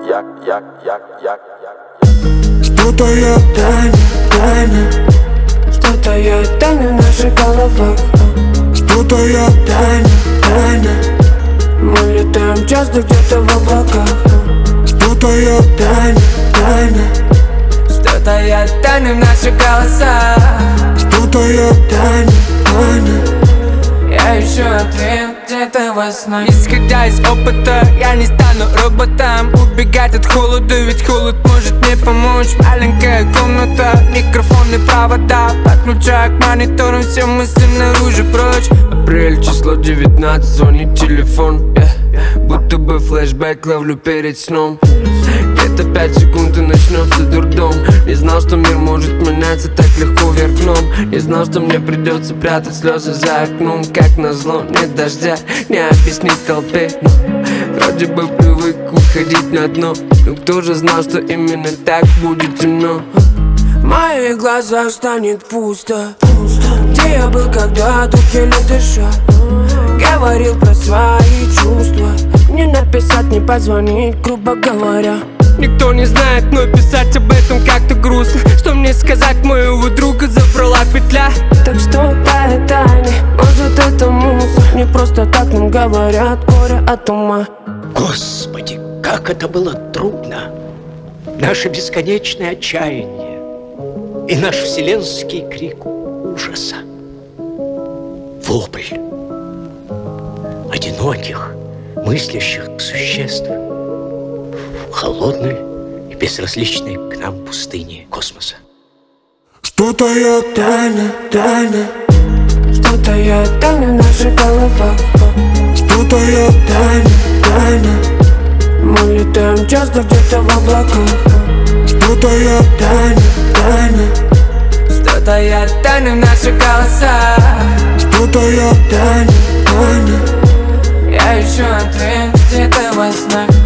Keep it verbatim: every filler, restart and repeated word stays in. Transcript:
як, як, як, як, як. Что-то я тайна, тайна. Что-то я тайна в наших головах. Что-то я тайна, тайна. Мы летаем часто где-то в облаках. Что-то я тайна, тайна. Что-то я тайна в наших голосах. Что-то я тайна, тайна. Я ищу ответ где-то во снах. Исходя из опыта, я не стану роботом. Убегать от холода, ведь холод может мне помочь. Маленькая комната, микрофон и провода. Подключаю к мониторам все мысли наружу прочь. Апрель, число девятнадцать, звонит телефон, yeah. Будто бы флешбэк ловлю перед сном. Где-то пять секунд и начнется дурдом. Не знал, что мир может меняться так легко вверх дном. Не знал, что мне придется прятать слезы за окном. Как назло, нет дождя, не объяснить толпе. Но вроде бы привык уходить на дно. Но кто же знал, что именно так будет темно? В моих глазах станет пусто. Где я был, когда тут еле дышал? Говорил про свои чувства. Не написать, не позвонить, грубо говоря. Никто не знает, но писать об этом как-то грустно. Что мне сказать, моего друга забрала петля. Так что тайна, тайна, может это мусор. Не просто так нам говорят, горе от ума. Господи, как это было трудно. Наше бесконечное отчаяние и наш вселенский крик ужаса. Вопль одиноких, мыслящих существ в холодной и безразличной к нам пустыне космоса. Что-то я тайна, тайна. Что-то я тайна в наших головах. Что-то я тайна, тайна. Мы летаем часто где-то в облаках. Что-то я тайна, тайна. Что-то я тайна в наших голосах. Что-то я тайна, тайна. Я ищу ответ где-то во снах.